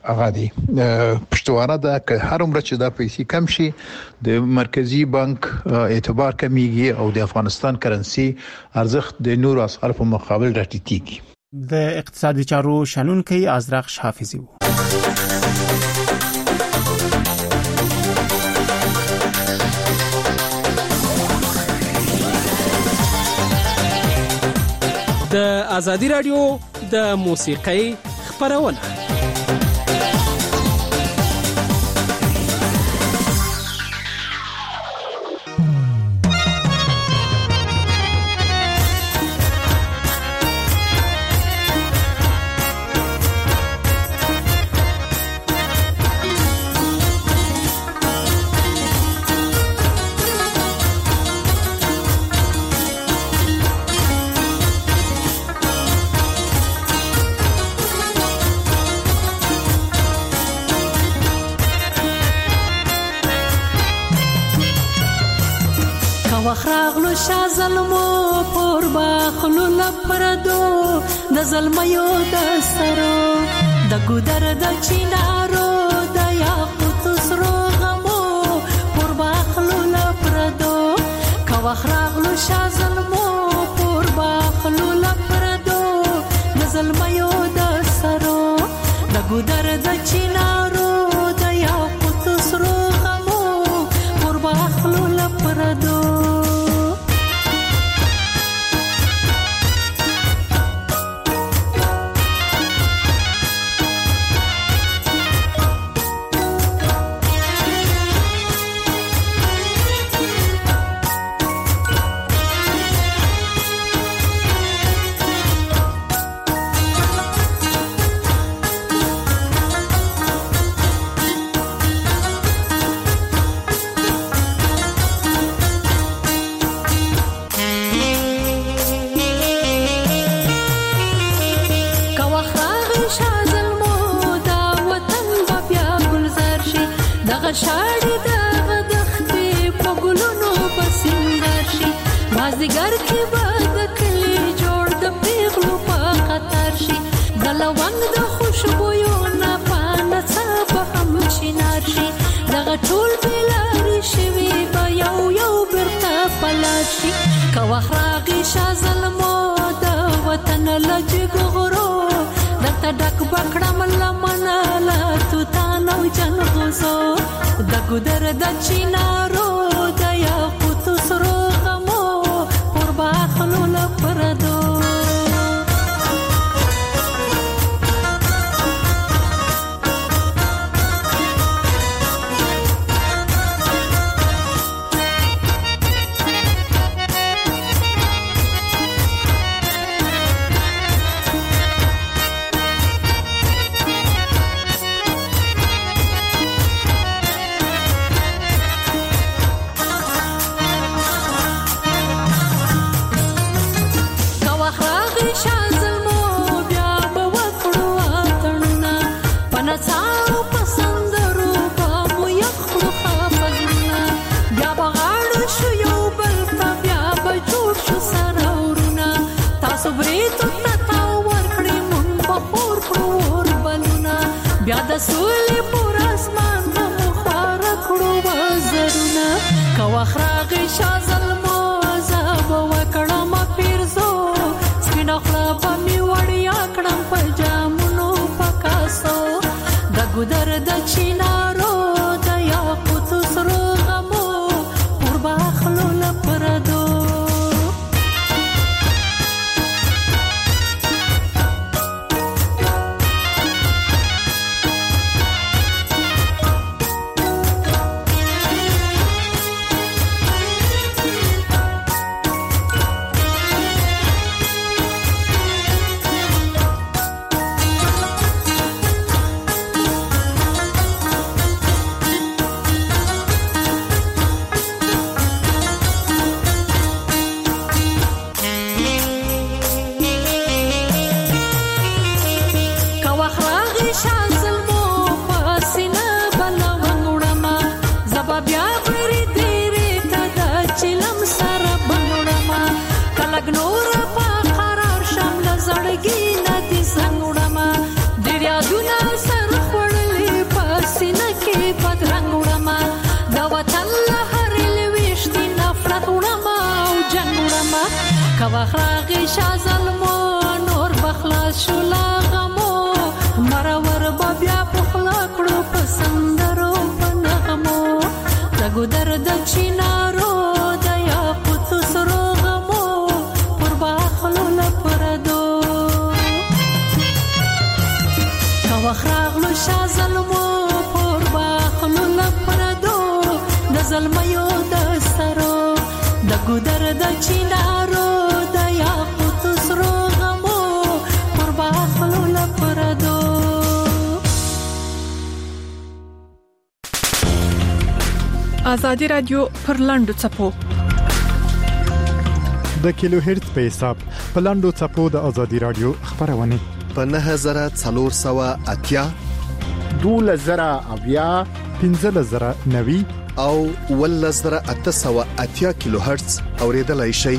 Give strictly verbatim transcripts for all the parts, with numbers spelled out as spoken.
هغه دي پښتوانه د هر عمر چې د پیسې کم شي د مرکزی بانک اعتبار کمیږي او د افغانستان کرنسي ارزښت د نورو اسعار په مقابل راټیټیږي. د اقتصادي چارو شنونکي ازرق حافظي وو. د ازادي رادیو د موسیقۍ خبرونه وخراغلو شازلمو پر باخلو لپردو د زلمیو د سرو د ګودر د چینارو د یاقوت سرو غمو پر باخلو لپردو کا وخراغلو شازلمو پر باخلو لپردو د زلمیو د سرو د ګودر د چینارو د یاقوت سرو غمو پر باخلو لپردو شاړي د غدختې په ګلونو بسنګر شي مازدیګر کې به د کلي جوړ د پیغلو په خطر شي د لونګ د خوشبویو نه پانه څه به هم چینار شي دغه ټول بلاري شوي به یو یو بیرته پلار شي که وخت راغی شاه ظلمو د وطن له جګ غرو درته ډک بکړم لمنه له توتان او جنغوزو د ګودر د چینارو د یاقوت سرو غمو پر باخلو لپردو بیا د سولې پر اسمان به خوار کړو وزرونه که وخت راغی شاه ظلمو زه به وکړم پیرزو سپینه خوله به مې وړیا کړم په جامونو په کاسو د ګودر د چینارو د یاقوت سرو غمو پر باخلو لپردو وخراغي شازلمو نور بخلاص شولا غمو مرور بیا پخلا کړو پسندرو پنغمو لګو درد چینارو د یاقوت سرو غمو پر باخلو لپردو وخراغلو شازلمو پر باخلو لپردو د زلمیو د سرو د ګودر د چینارو د یاقوت سرو غمو پر باخلو لپردو. آزادی رادیو پر لاندو چپو د کیلو هرتز په حساب په لاندو چپو د آزادی رادیو خبرونه په نه زره څلور سوه اتیا دوله زره اویا پنځه زره نوي او ول زره اته سوه اتیا کیلو هرتز اوریدلای شي.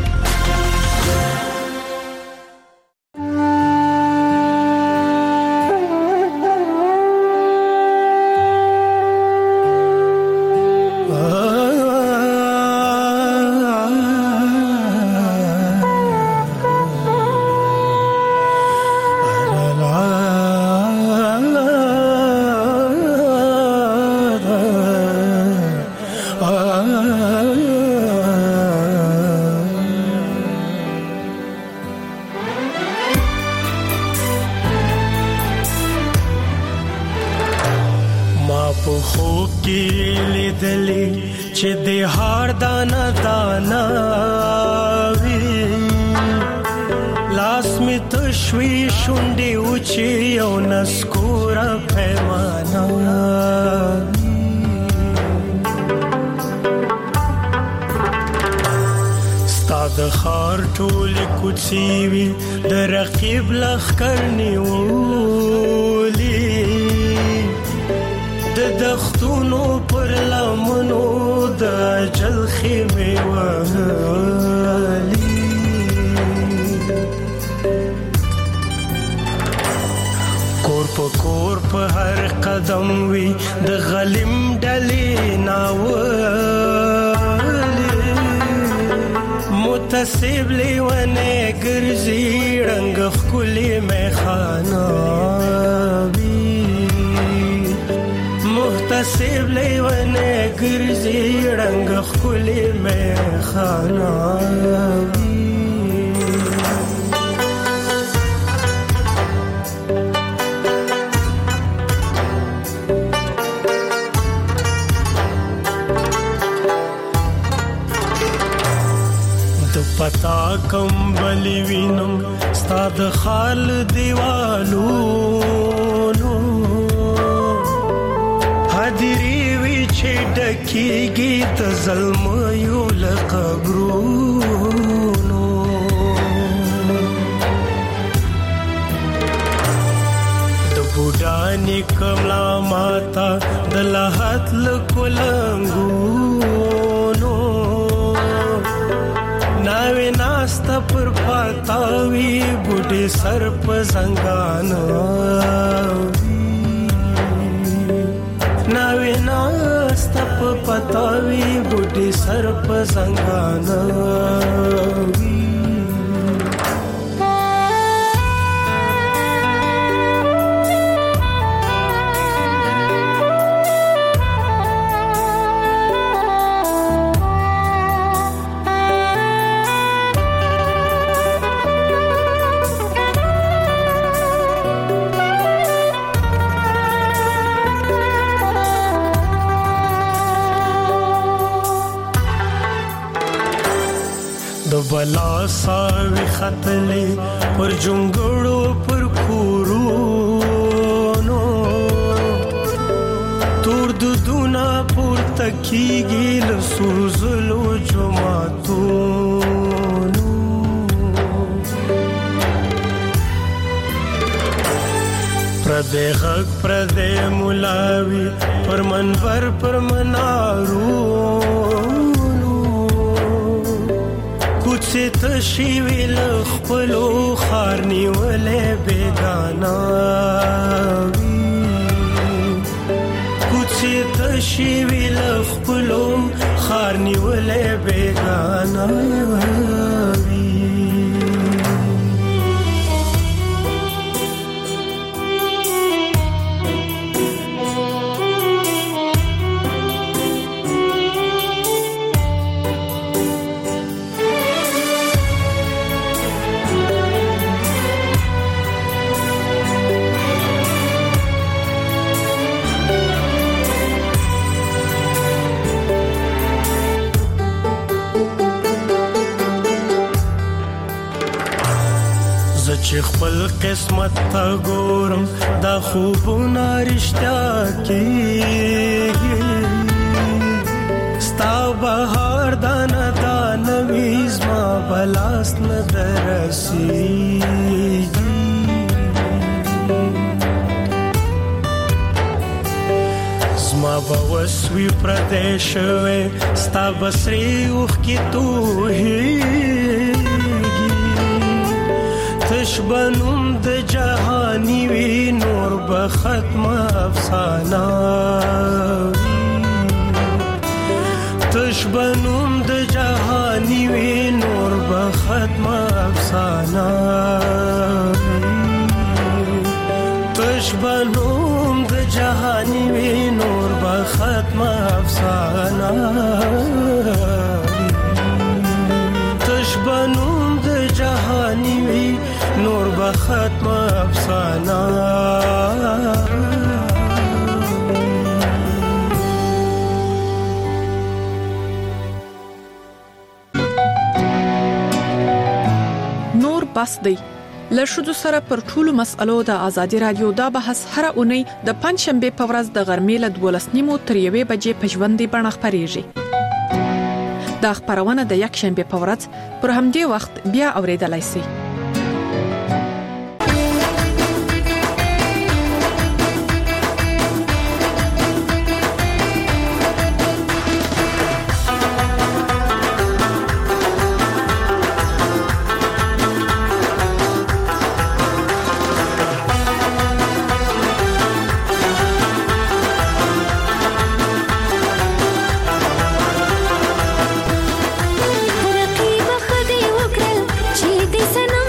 پتا کم بلی وینم ستاد خال دیوالو نو حدری وی چې ډکیږي ته ظلم یو لقبرونو د بوډانی کملا ماتا د لحت لکولنګونو ناوی ناستا پر پاتاوی بوډی سر په زنګانوی ناوی ناستا په پاتاوی بوډی سر په زنګانوی بلا ساوی خطلی پر جنگڑو پر کورونو تور دودونا پر تکیگی لسوزلو جماعتونو پردے غق پردے ملاوی پر منبر پر منارو سے تشوی لخپلو خارنی ولے بیگاناوی کچھ سے تشوی لخپلو خارنی ولے بیگاناوی چې خپل قسمت ته ګورم دا خوبونه رښتیا کېږي ستا بهار دانه دانه وي زما بلاس نه درسېږي زما به وسوي پردی شوی ستا به سرې اوښکې توهېږي تش به نوم د جهاني وي نور به ختمه افسانه تش به نوم د جهاني وي نور به ختمه افسانه تش به نوم د جهاني وي نور به ختمه افسانه تش به نوم د جهاني وي نور به ختمه افسانه بس دی له ښځو سره پر ټولو مسألو د ازادي رادیو دا بحث هر اونۍ د پنځ شنبه په ورځ د غرمې له دولس نیمو تر یوې بجې په ژوندۍ بڼه خپرېږي. دا خپرونه د یک شنبه په ورځ پر همدې وخت بیا اوریدلای شئ. رقیب خدای وکړل چې د سنا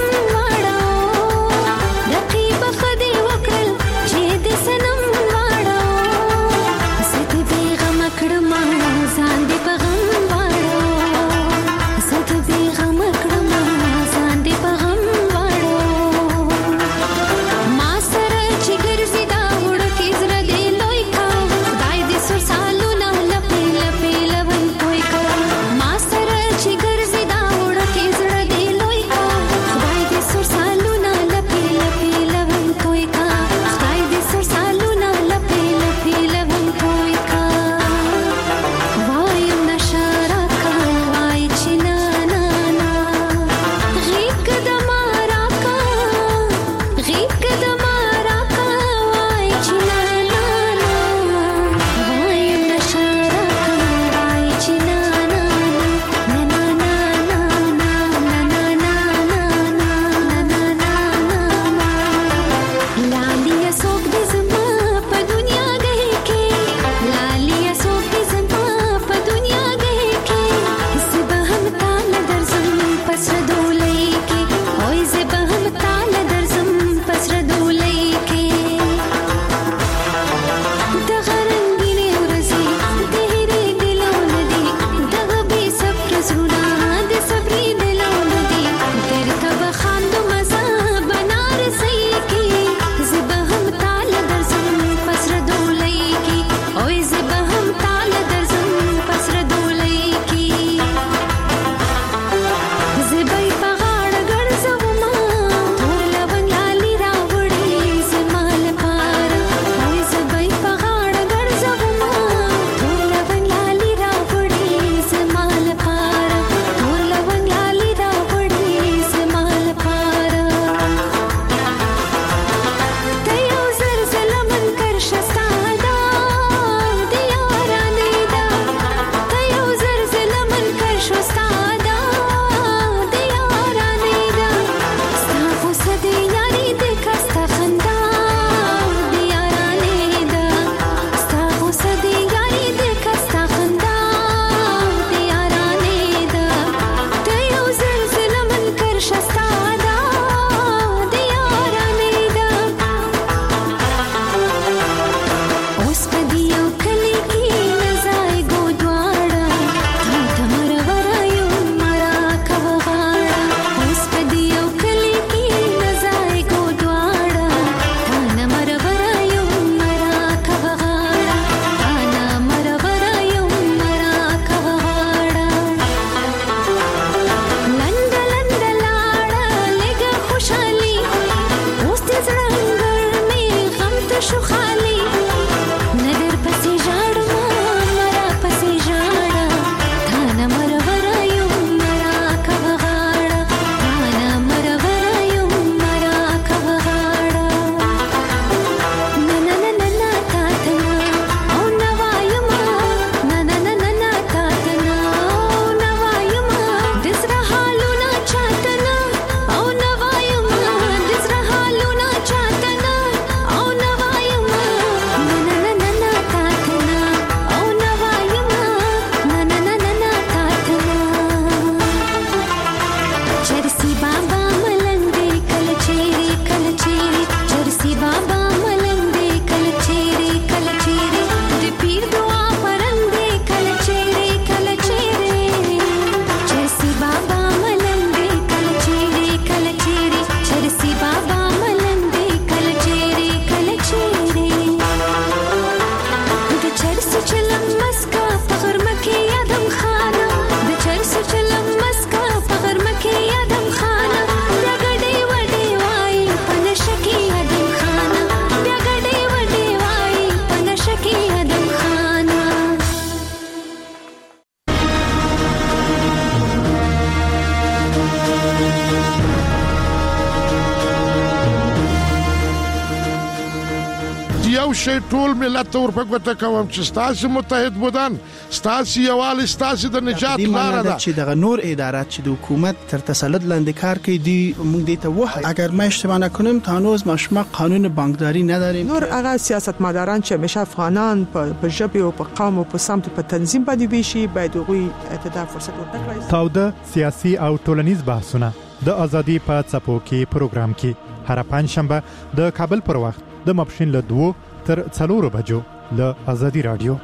شی ټول ملت ته ورپګوته کوم چې ستاسو متحد بودن ستاسو یوال ستاسو د نجات لار ده چې دغه نور ادارات چې د حکومت تر تسلط لاندې کار کوي دی موږ دې ته وایو اگر ما اشتباه نکنم تا هنوز ما قانون بانکداری نداریم. نور هغه سیاستمداران چې همیشه افغانان په ژبه او په قوم او په سمت په تنظیم باندې ویشي باید غوي اعتدال فرصت ورکړي. تاوده سیاسي او ټولنیز بحثونه د ازادي په څپو کې پروګرام کې هر پنځشنبه د کابل پر وخت د ماپښین له دوه تر څلورو بجو له ازادي رادیو.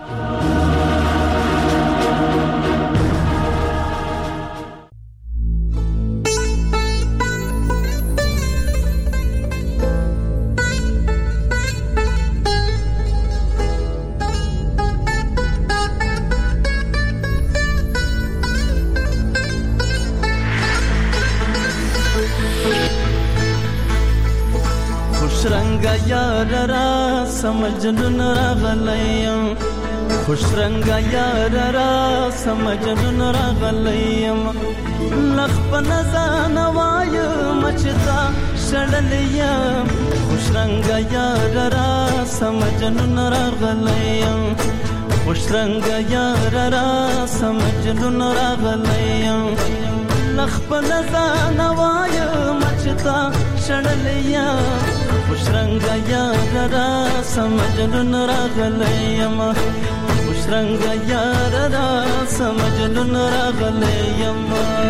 سمجنون راغلیم خوش رنگا یار را سمجنون راغلیم لخ په نزان وایم چتا شړلیم خوش رنگا یار را سمجنون راغلیم خوش رنگا یار را سمجنون راغلیم لخ په نزان وایم چتا شړلیم خوش رنگا یار را سمجنون راغلیم خوش رنگا یار را سمجنون راغلیم.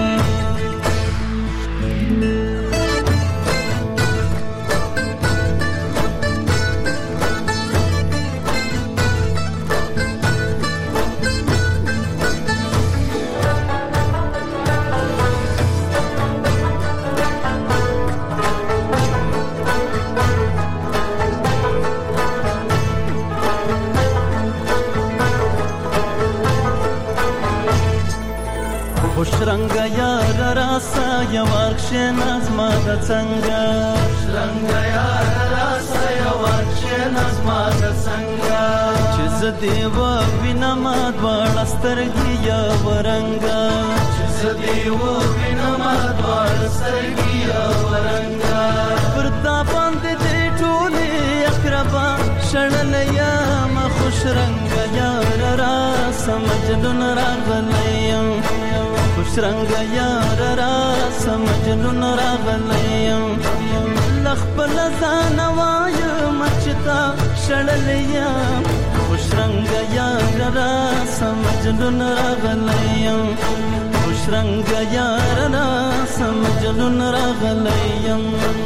خوش رنگا یار راسا یوارکشن از ما د څنګه خوش رنگا یار راسا یوارکشن از ما د څنګه چې زدی و وینم دوړ سترګي یا ورنګا چې زدی و وینم دوړ سترګي یا ورنګا پرتا باندې دې ټولې اقربا شړل یا ما خوش رنگا یار راسا مجنون راغلیم خوش رنگا یار را سمجنون راغلیم لخ په لزان وایم چتا شړلیم خوش رنگا یار را سمجنون راغلیم خوش رنگا یار را سمجنون راغلیم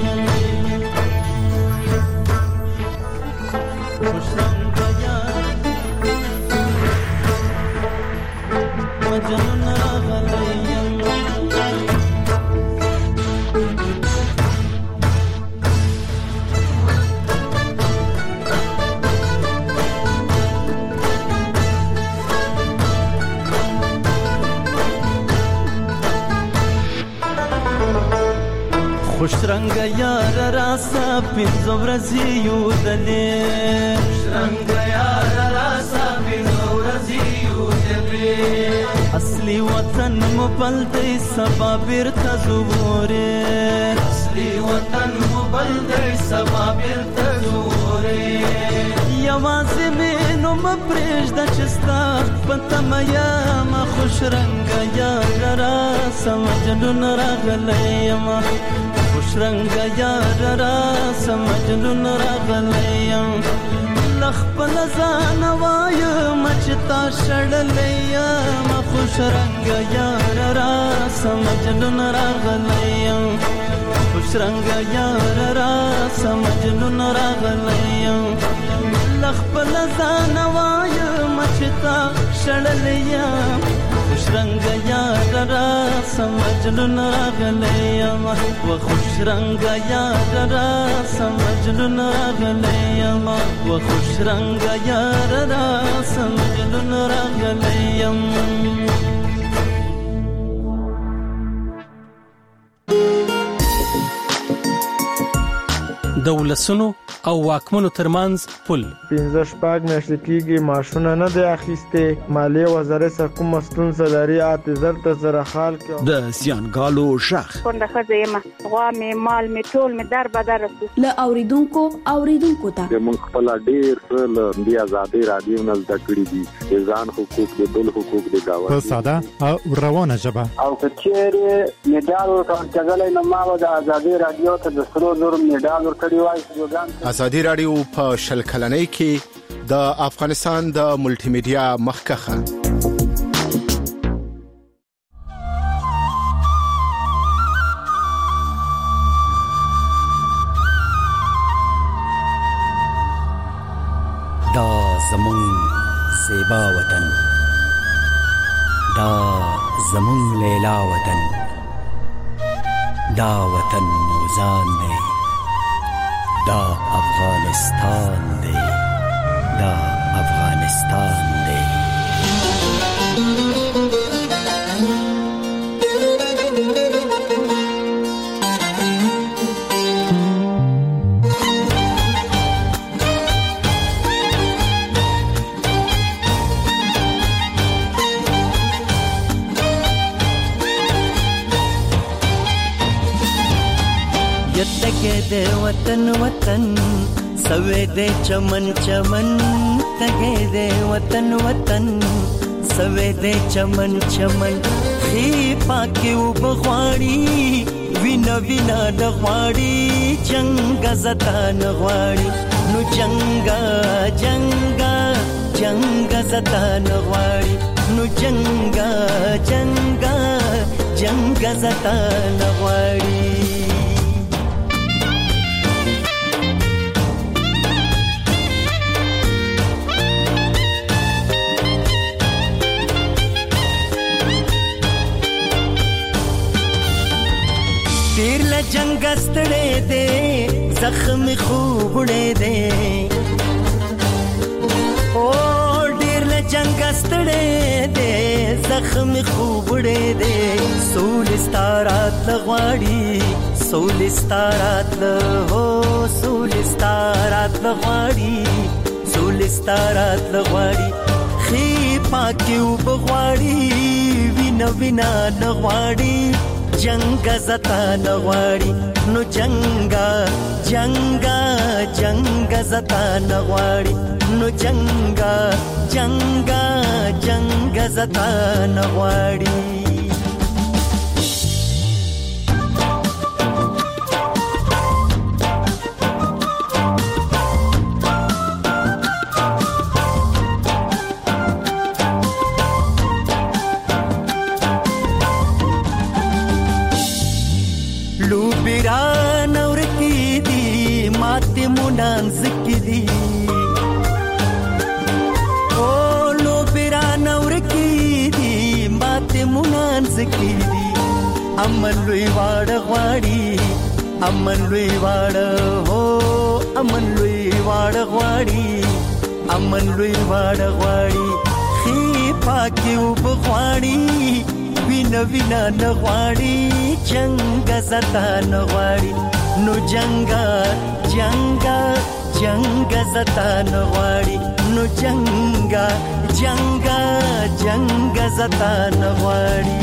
خوش رنگا یار مجنون خوش رنگا یار راسا پینځو ورځې یو دلې خوش رنگا یار راسا پینځو ورځې یو دلې اصلي وطن مو بل دی سبا بیرته زوره اصلي وطن مو بل دی سبا بیرته زوره یوازې مې نو مپرېږده چې ستا په تمه یم خوش رنگا یار راسا مجنون راغلیم خوش رنگا یار را سمجنون راغلیم لخ په لزان وایم چتا شړلیم خوش رنگا یار را سمجنون راغلیم خوش رنگا یار را سمجنون راغلیم لخ په لزان وایم چتا شړلیم خوش رنگا یار را سمجنون راغلیم و خوش رنگا یار را سمجنون راغلیم و خوش رنگا یار را سمجنون راغلیم. د ولسونو او واکمنو ترمنځ پل. پنځه شپږ میاشتې کېږي ماشونه نه دی اخیستې. مالیې وزارت سره کومه ستونزه لري اته زر ته زره حال کې. د زیانګالو شخ پنده خزه ما غوا می مال می ټول می در بدر له اوریدونکو اوریدونکو ته د مونږ خپل ډیر څه د آزادۍ رادیو نه زده کړی دي. د ځان حقوق د بل حقوق د گاوند په ساده او روانه ژبه. او کچېره میډال ورکړل کېدل نو ما د آزادۍ رادیو ته د سرو زر میډال ورکړی وای. آزادۍ رادیو په شل کلنۍ کې د افغانستان د ملټي میډیا مخکخه. دا زمون زیبا وطن، دا زمون لیلا وطن، دا وطن موزان دی، دا افغانستان دی، دا افغانستان دی. تگے دے وطن وطن سوے دے چمن چمن، تگے دے وطن وطن سوے دے چمن چمن. خی پاکی و بغواړي وینا وینا نغواړي، جنگ زتا نغواړي نو جنگا جنگا جنگ زتا نغواړي نو جنگا جنگا جنگ زتا نغواړي. جنگ استڑے دے زخم خوبڑے دے، او ډیر له جنگ استڑے دے زخم خوبڑے دے. سولستارات لغواړي سولستارات له هو سولستارات لغواړي سولستارات لغواړي. خی پاکی و بغواړي وینا وینا نغواړي، جنگ زتا نغواړي نو جنگا جنگا جنگ زتا نغواړي نو جنگا جنگا جنگ زتا نغواړي. منان زکی دی او لو بیران ورکی دی مات منان زکی دی. امن لوی واړ غواړي امن لوی واړ هو امن لوی واړ غواړي امن لوی واړ غواړي. خی پاکی و بغواړي وینا وینا نغواړي، جنگ زتا نغواړي نو جنگا جنگا جنگ زتا نغواړي نو جنگا جنگا جنگ زتا نغواړي.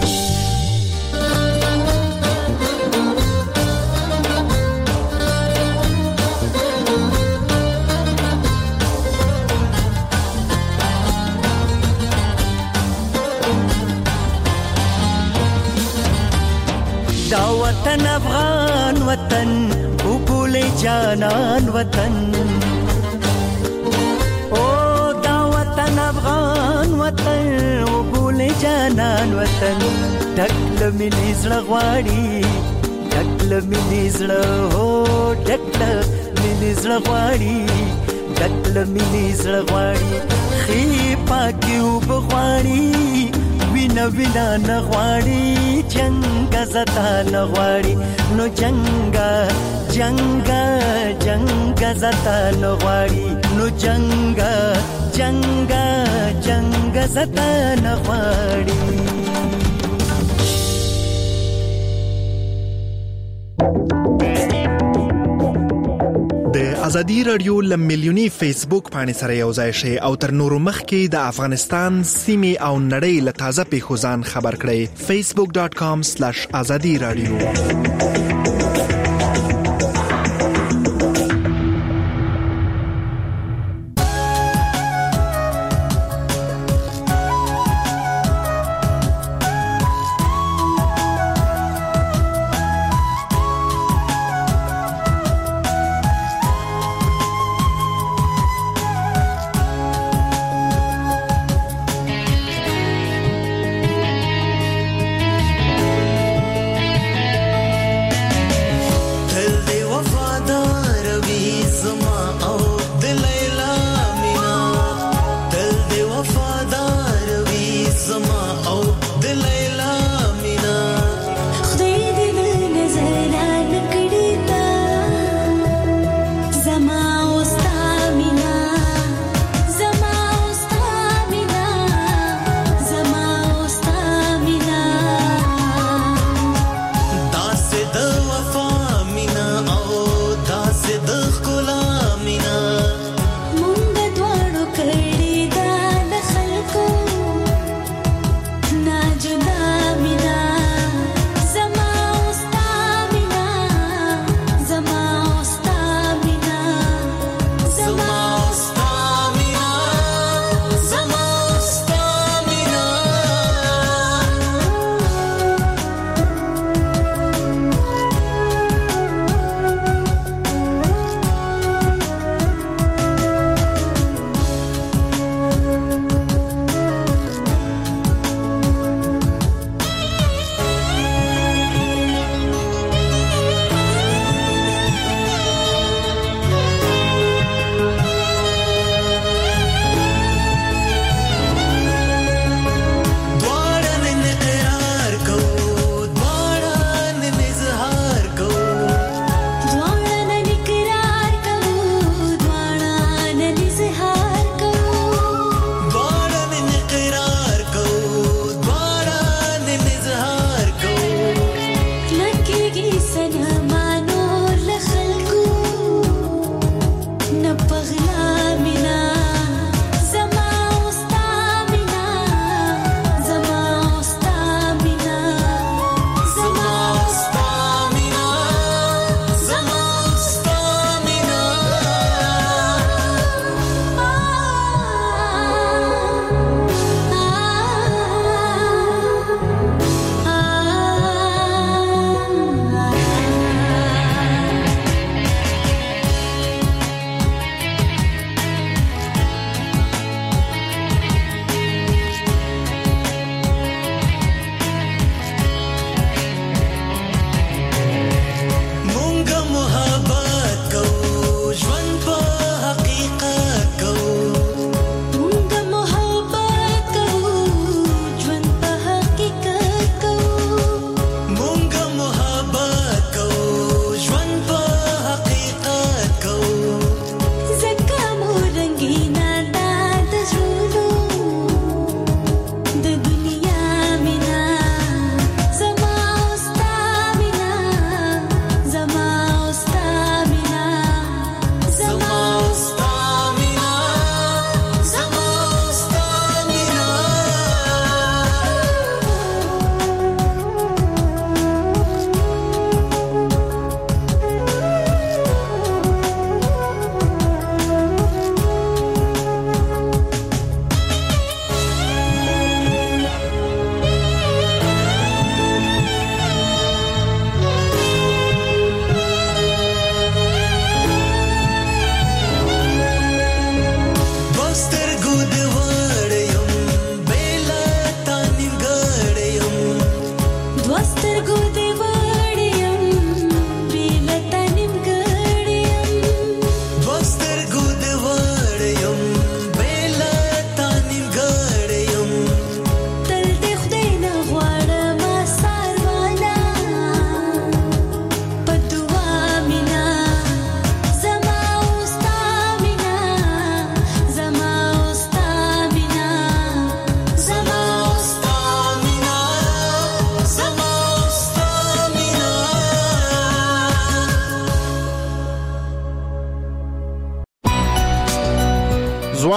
دا وطن افغان وطن وګولې جانان وطن، او دا وطن افغان وطن وګولې جانان وطن. ډکل ملي زړه غواړي ډکل ملي زړه هو ډکل ملي زړه غواړي ډکل ملي زړه غواړي. خی پاکی و بغواړي وینا وینا نغواړي، جنگ زتا نغواړي نو جنگا جنگا جنگ زتا نغواړي نو جنگا جنگا جنگ زتا نغواړي. ازادي رادیو لملیونی فیسبوک باندې سره یو ځای شي او تر نورو مخکې د افغانستان سیمه او نړۍ له تازه پیښو ځان خبر کړئ facebook dot com slash azadi radio.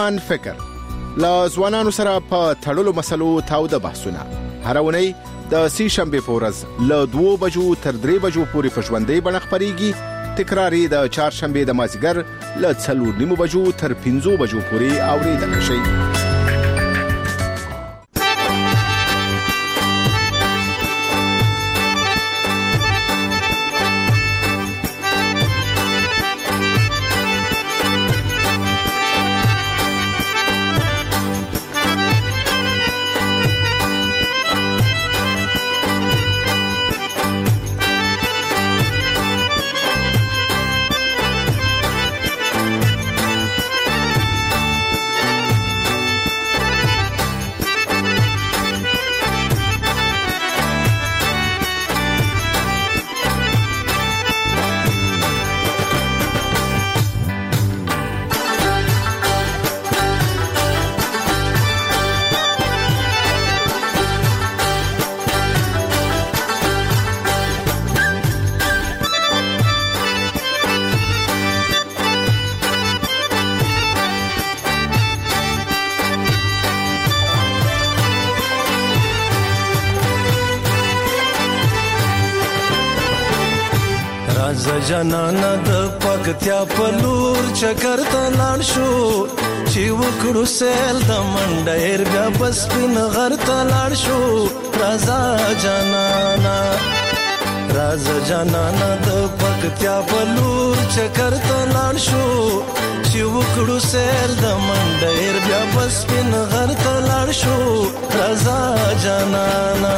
ځوان فکر لا ځوانانو سره په تړلو مسلو تاوده بحثونه هر اونۍ د سی شنبه په ورځ له دوه بجو تر درې بجو پورې په ژوندۍ بڼه خپرېږي، تکراري د چهارشنبه د مازیګر له څلور نیمو بجو تر پنځو بجو پورې اوریدل شي. جانانا د پکتیا په لور چکر ته لاړ شو چې وکړو سیل د منډیر بیا بس پین غر ته لاړ شو. رازا جانانا رازا جانانا د پکتیا په لور چکر ته لاړ شو چې وکړو سیل د منډیر بیا بس پین غر ته لاړ شو. رازا جانانا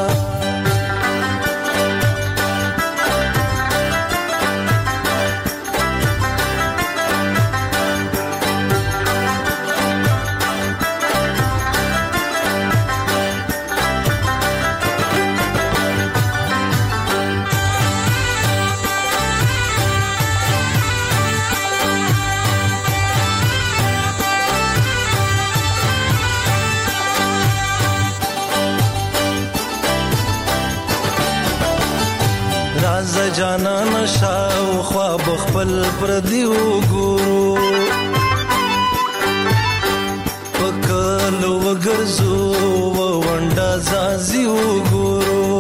جانا نشاو خواب خپل پردیو ګورو پکل وګرزو ونډا زازیو ګورو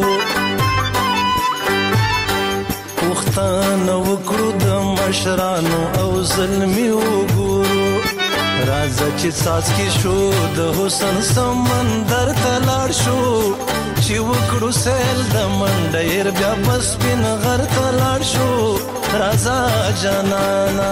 وختان وکړو د مشرانو او ظلمیو ګورو. راځه چې ساز کې شو د حسن سمندر ته لاړ شو چې وکړو سیل د منډیر بیا بس پین غر ته لاړ شو. رازا جانانا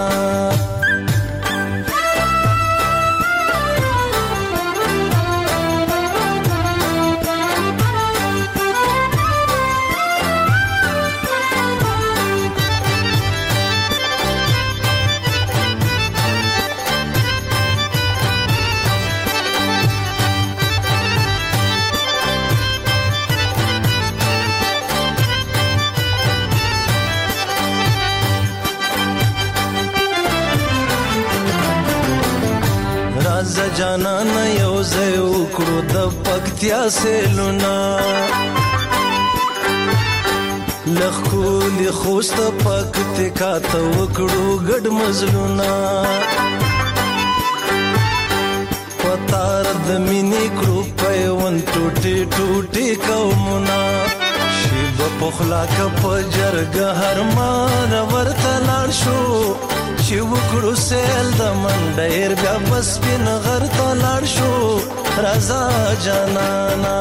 جانانا یو ځای وکړو د پکتیا سیلونه لخولی خوست پکتیا ته وکړو ګډ مزلونه پتار د مینې کړو پیوند ټوټي ټوټي قومونه شیب پخلا کپ جرګه هر مان ورته لاړ شو چې وکړو سیل د منډیر بیا بس پین غر ته لاړ شو. رازا جانانا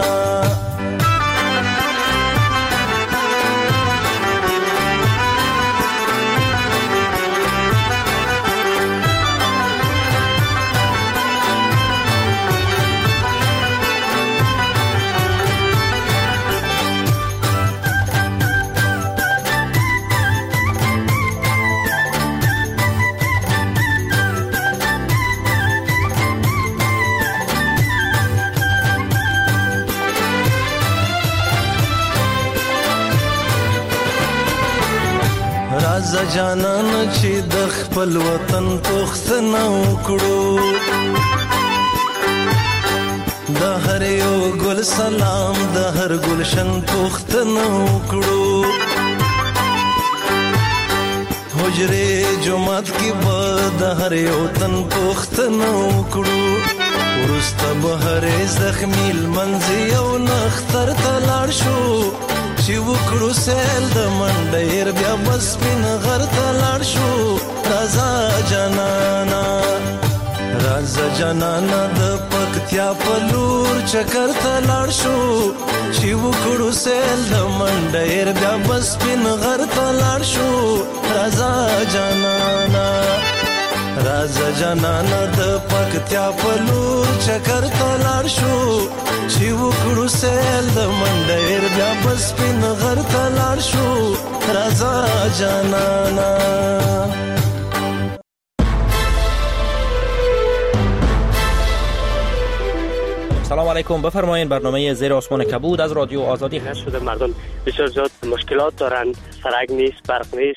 رازا جانان چې د خپل وطن پوښتنه وکړو د هر یو ګل سلام د هر ګلشن پوښتنه وکړو. هو حجرې جمعات کې به د هر یو تن پوښتنه وکړو وروسته به هرې زخمي لمنځي یو نختر ته لاړ شو چې وکړو سیل د منډیر بیا به سپین غر ته لاړ شو راځه جانانا راځه جانانا د پکتیا په لور چکر ته لاړ شو چې وکړو سیل د منډیر بیا به سپین غر ته لاړ شو راځه جانانا راځه جانانا د پکتیا په لور چکر ته لاړ شو چې وکړو سیل د منډیر بیا به سپین غر ته لاړ شو راځه جانانا. سلام علیکم، بفرمایید. برنامه زیر آسمان کبود از رادیو آزادی هست. شده مردم بسیار زیاد مشکلات دارند، سرک نیست، برق نیست.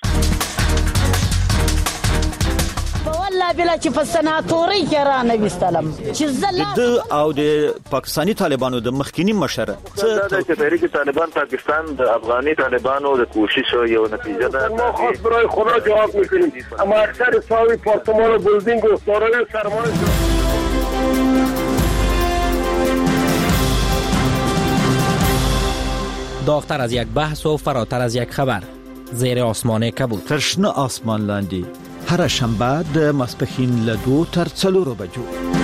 والله بلا چې په سناتوري کې را نه وستلم چې زله د او د پاکستانی طالبانو د مخکینی مشر څه د تحریک طالبان پاکستان د افغاني طالبانو د کوشش یو نتیجه ده. ما خاص برای خدا جواب میکنیم، اما اکثر ساوی پارتمان و بلدینگ و دارای سرمایه داغتر از یک بحث و فراتر از یک خبر. زیر آسمان کبود. ترشنه آسمان لاندی. هر شنبه د ماسپښین له دوه تر څلورو بجو.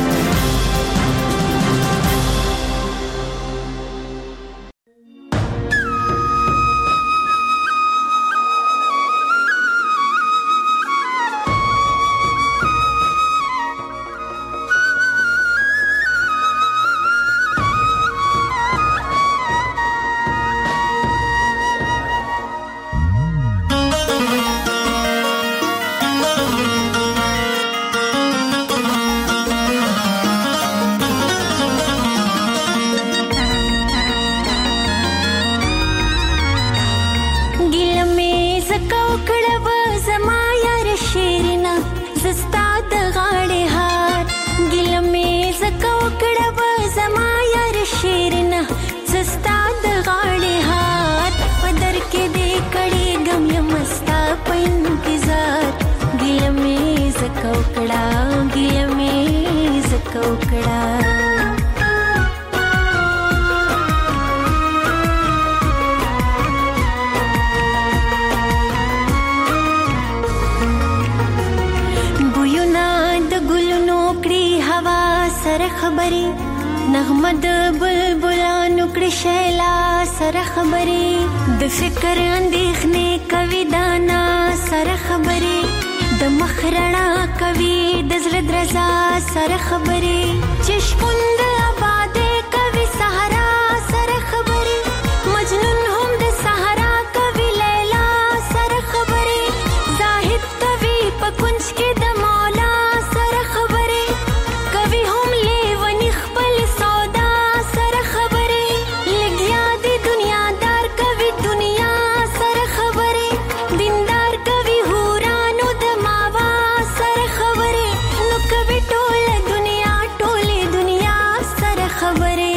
نغمه د بلبلانو کړي شیلا سره خبرې د فکر اندېښنې کوي دانا سره خبرې د مخ رڼا کوي د زړه درزا سره خبرې چې شپون د آبادې کوي صحرا سره خبرې مجنون هم د صحرا کوي لیلا سره خبرې زاهد کوي په کونج کې د مولا سره خبرې کوي هم لیونی خپل سودا سره خبرې لګیا دی دنیادار کوي دنیا سره خبرې دیندار کوي هورانو د ماوا سره خبرې نو کوي ټول دنیا ټول دنیا سره خبرې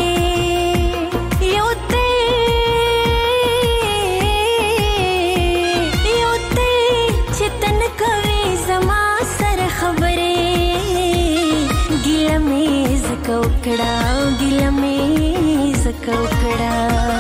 یو ته یو ته چې تن کوي زما سره خبرې ګیله مې زکه وکړه ګیله مې زکه وکړه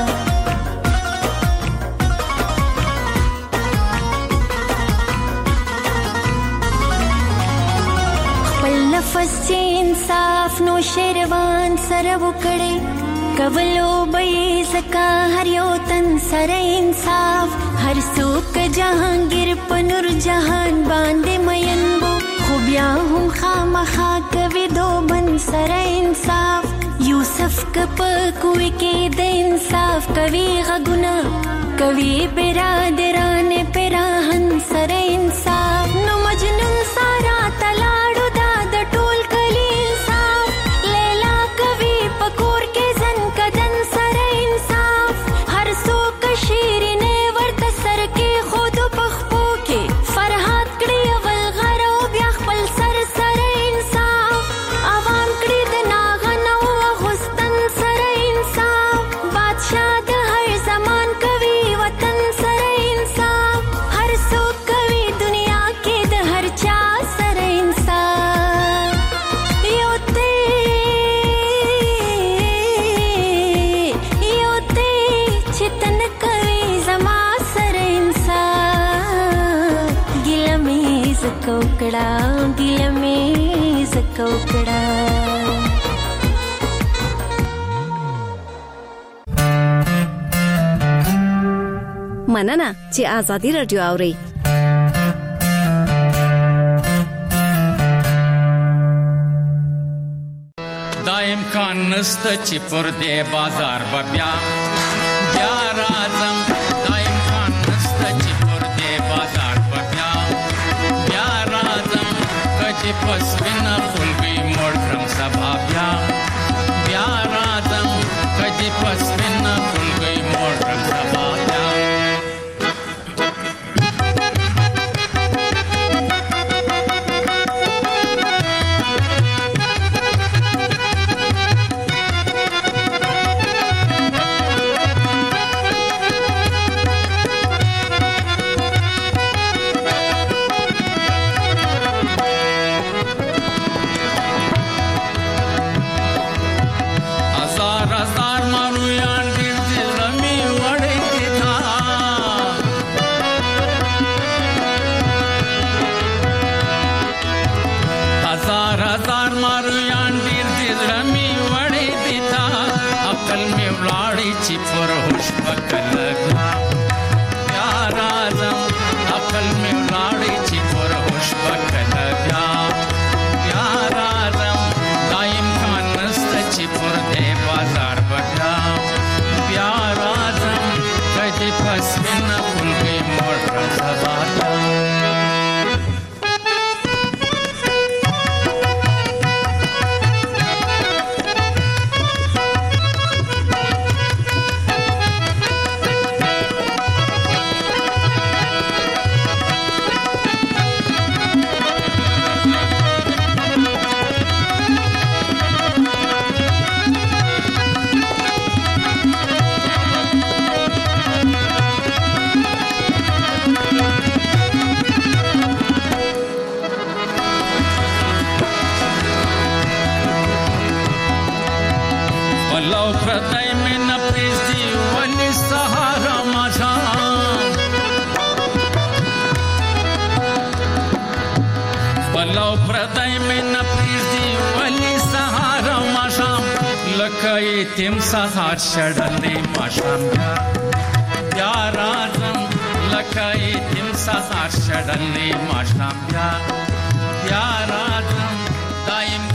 خپل نفس چې انصاف نو شیروان سره وکړي کولو به زکه هر یو تن سره انصاف هر څوک جهانگیر په نور جهان باندې مین وو خو بیا هم خامخا کوي دو بن سره انصاف یوسف کپ کوي کې د انصاف کوي غګونه کوي برادران پراهن سره انصاف نو مجنون سارا تلاړو دا د ټول کلی انصاف لیلا کوي پکور کې زن کدن سره انصاف هر څوک شیرینه ورته سر کې خود پخپو کې فرحات کړي اول غرو بیا خپل سر سره انصاف عوام کړي د ناغنو غستن سره انصاف بادشاہ د هر زمان کوي وطن سره انصاف هر څوک کوي دنیا زکوکړه ګیله مې زکوکړه. مننه چې آزادي رادیو اورئ. دا امکان نسته چې پر دې بازار به بیا بیا راځم. دا امکان نسته چې پر دې بازار به بیا بیا راځم. کچې پس وینه خلګۍ موړ کړم سبا بیا بیا راځم. کچې پس وینه خلګۍ موړ کړم سبا بیا. تیم سهار شړلې ماشام بیا بیا راځم. لکه تیم سهار شړلې ماشام بیا بیا راځم.